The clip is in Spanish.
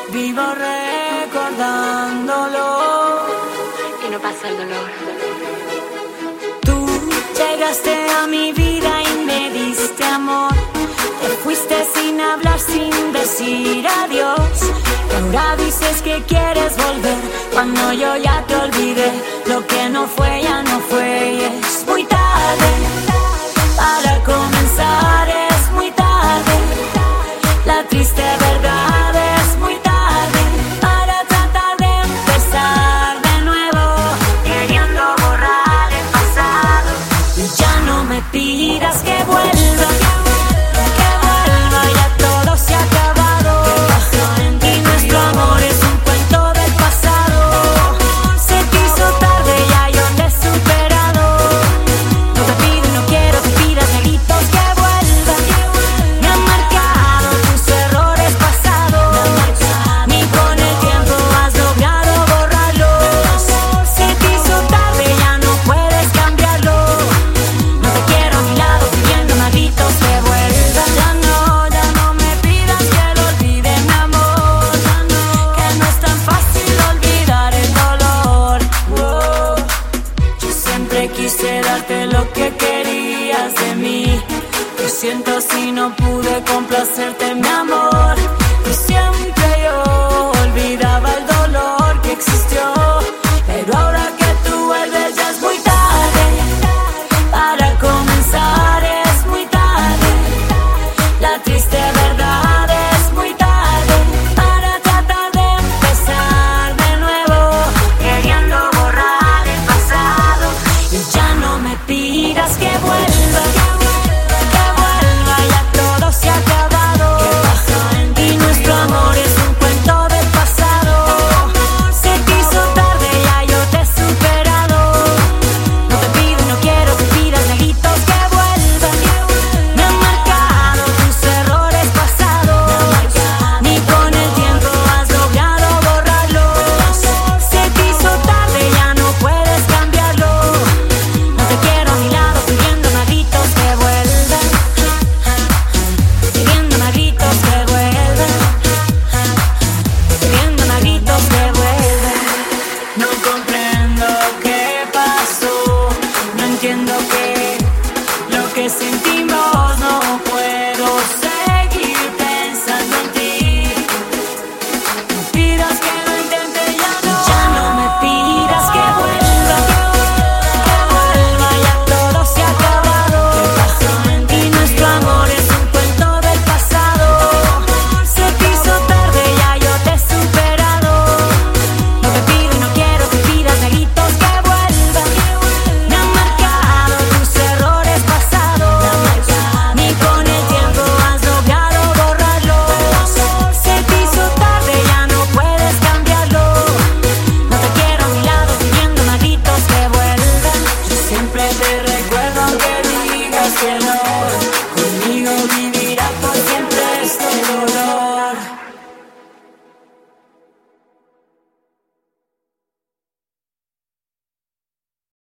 Vivo recordándolo y no pasa el dolor. Tú llegaste a mi vida y me diste amor. Te fuiste sin hablar, sin decir adiós. Y ahora dices que quieres volver cuando yo ya te olvidé. Lo que no fue ya no fue y es